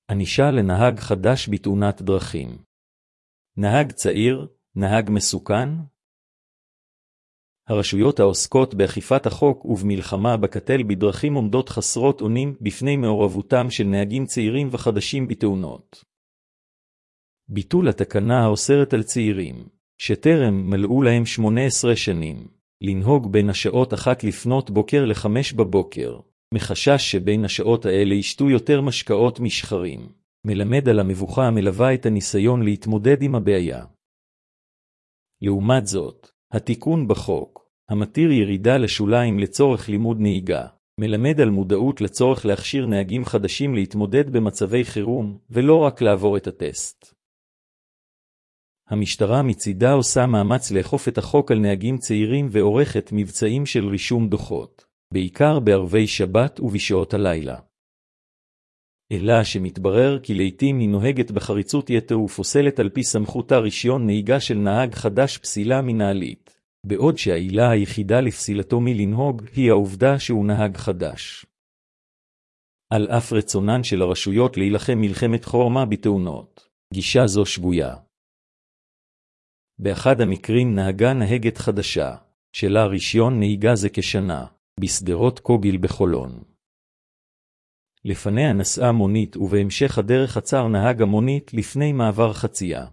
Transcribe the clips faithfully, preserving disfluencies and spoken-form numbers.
ענישה לנהג חדש בתאונת דרכים. נהג צעיר, נהג מסוכן? הרשויות העוסקות באכיפת החוק ובמלחמה בקטל בדרכים עומדות חסרות אונים בפני מעורבותם של נהגים צעירים וחדשים בתאונות. ביטול התקנה האוסרת על צעירים, שטרם מלאו להם שמונה עשרה שנים, לנהוג בין השעות אחת לפנות בוקר לחמש בבוקר, מחשש שבין השעות האלה ישתו יותר משקאות משחרים, מלמד על המבוכה המלווה את הניסיון להתמודד עם הבעיה. לעומת זאת, התיקון בחוק, המתיר ירידה לשוליים לצורך לימוד נהיגה, מלמד על מודעות לצורך להכשיר נהגים חדשים להתמודד במצבי חירום, ולא רק לעבור את הטסט. המשטרה מצידה עושה מאמץ לאכוף את החוק על נהגים צעירים ועורכת מבצעים של רישום דוחות, בעיקר בערבי שבת ובשעות הלילה. אלא שמתברר כי לעתים היא נוהגת בחריצות יתר ופוסלת על פי סמכותה רישיון נהיגה של נהג חדש פסילה מנהלית, בעוד שהעילה היחידה לפסילתו מלנהוג היא העובדה שהוא נהג חדש. על אף רצונן של הרשויות להילחם מלחמת חורמה בתאונות, גישה זו שגויה. באחד המקרים נהגה נהגת חדשה, שלה רישיון נהיגה זה כשנה, בסדרות קוגיל בחולון. לפניה נסעה מונית ובהמשך הדרך עצר נהג המונית לפני מעבר חצייה.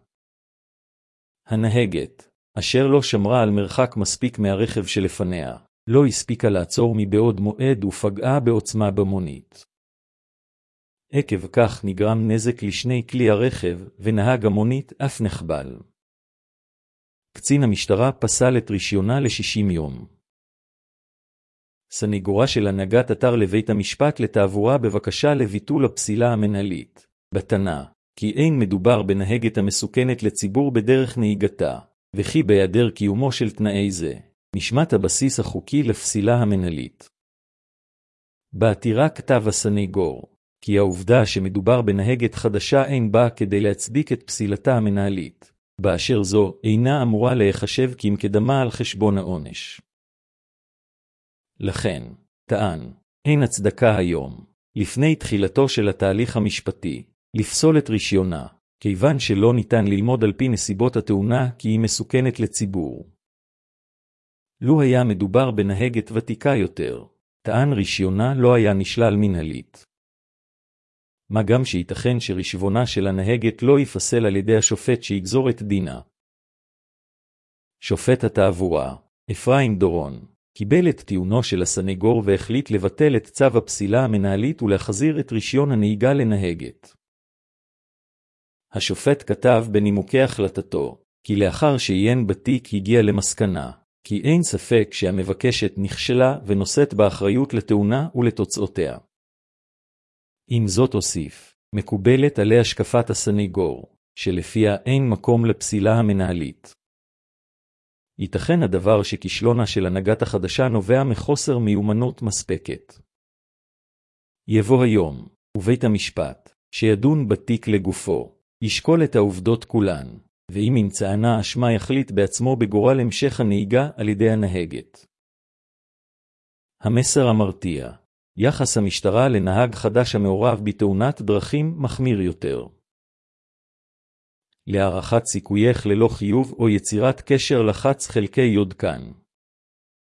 הנהגת, אשר לא שמרה על מרחק מספיק מהרכב שלפניה, לא הספיקה לעצור מבעוד מועד ופגעה בעוצמה במונית. עקב כך נגרם נזק לשני כלי הרכב ונהג המונית אף נחבל. קצין המשטרה פסל את רישיונה ל-שישים יום. סניגורה של הנהגת עתר לבית המשפט לתעבורה בבקשה לביטול הפסילה המנהלית, בטענה, כי אין מדובר בנהגת המסוכנת לציבור בדרך נהיגתה, וכי בהיעדר קיומו של תנאי זה, נשמט הבסיס החוקי לפסילה המנהלית. בעתירה כתב הסניגור, כי העובדה שמדובר בנהגת חדשה אין בה כדי להצדיק את פסילתה המנהלית, באשר זו אינה אמורה להיחשב כמקדמה על חשבון העונש. לכן, טען, אין הצדקה היום, לפני תחילתו של התהליך המשפטי, לפסול את רישיונה, כיוון שלא ניתן ללמוד על פי נסיבות התאונה כי היא מסוכנת לציבור. לו היה מדובר בנהגת ותיקה יותר, טען רישיונה לא היה נשלל מנהלית. מה גם שייתכן שרישיונה של הנהגת לא יפסל על ידי השופט שיגזור את דינה. שופט התעבורה, אפרים דורון, קיבל את טיעונו של הסניגור והחליט לבטל את צו הפסילה המנהלית ולהחזיר את רישיון הנהיגה לנהגת. השופט כתב בנימוקי החלטתו, כי לאחר שעיין בתיק הגיע למסקנה, כי אין ספק שהמבקשת נכשלה ונושאת באחריות לתאונה ולתוצאותיה. עם זאת הוסיף, מקובלת עליה השקפת הסניגור, שלפיה אין מקום לפסילה המנהלית. ייתכן הדבר שכישלונה של הנהגת החדשה נובע מחוסר מיומנות מספקת. יבוא היום, ובית המשפט, שידון בתיק לגופו, ישקול את העובדות כולן, ואם ימצאנה אשמה יחליט בעצמו בגורל המשך הנהיגה על ידי הנהגת. המסר המרתיע, יחס המשטרה לנהג חדש המעורב בתאונת דרכים מחמיר יותר. להערכת סיכוייך ללא חיוב או יצירת קשר לחץ חלקי יודקן.